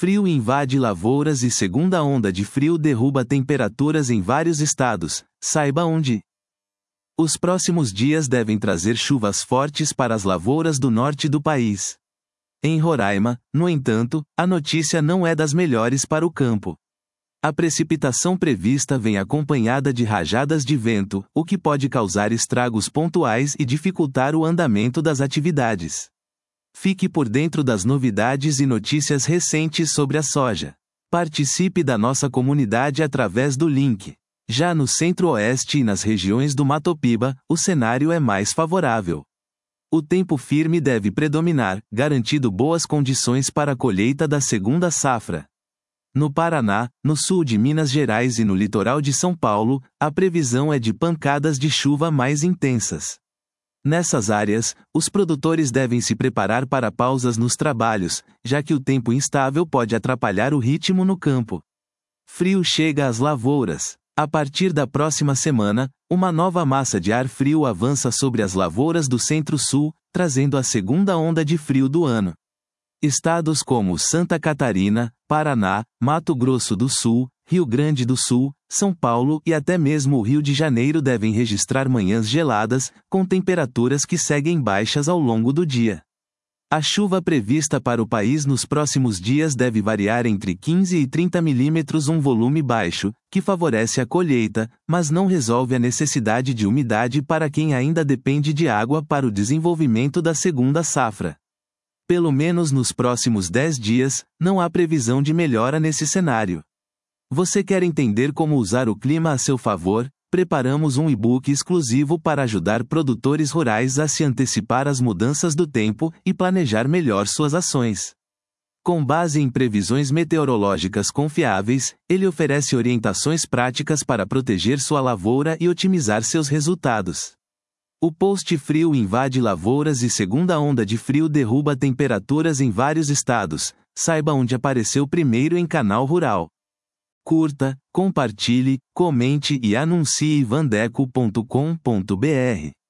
Frio invade lavouras e segunda onda de frio derruba temperaturas em vários estados, saiba onde. Os próximos dias devem trazer chuvas fortes para as lavouras do norte do país. Em Roraima, no entanto, a notícia não é das melhores para o campo. A precipitação prevista vem acompanhada de rajadas de vento, o que pode causar estragos pontuais e dificultar o andamento das atividades. Fique por dentro das novidades e notícias recentes sobre a soja. Participe da nossa comunidade através do link. Já no Centro-Oeste e nas regiões do Mato Piba, o cenário é mais favorável. O tempo firme deve predominar, garantindo boas condições para a colheita da segunda safra. No Paraná, no sul de Minas Gerais e no litoral de São Paulo, a previsão é de pancadas de chuva mais intensas. Nessas áreas, os produtores devem se preparar para pausas nos trabalhos, já que o tempo instável pode atrapalhar o ritmo no campo. Frio chega às lavouras. A partir da próxima semana, uma nova massa de ar frio avança sobre as lavouras do Centro-Sul, trazendo a segunda onda de frio do ano. Estados como Santa Catarina, Paraná, Mato Grosso do Sul, Rio Grande do Sul, São Paulo e até mesmo o Rio de Janeiro devem registrar manhãs geladas, com temperaturas que seguem baixas ao longo do dia. A chuva prevista para o país nos próximos dias deve variar entre 15 e 30 milímetros, um volume baixo, que favorece a colheita, mas não resolve a necessidade de umidade para quem ainda depende de água para o desenvolvimento da segunda safra. Pelo menos nos próximos 10 dias, não há previsão de melhora nesse cenário. Você quer entender como usar o clima a seu favor? Preparamos um e-book exclusivo para ajudar produtores rurais a se antecipar às mudanças do tempo e planejar melhor suas ações. Com base em previsões meteorológicas confiáveis, ele oferece orientações práticas para proteger sua lavoura e otimizar seus resultados. O post Frio invade lavouras e segunda onda de frio derruba temperaturas em vários estados. Saiba onde apareceu primeiro em Canal Rural. Curta, compartilhe, comente e anuncie vandeco.com.br.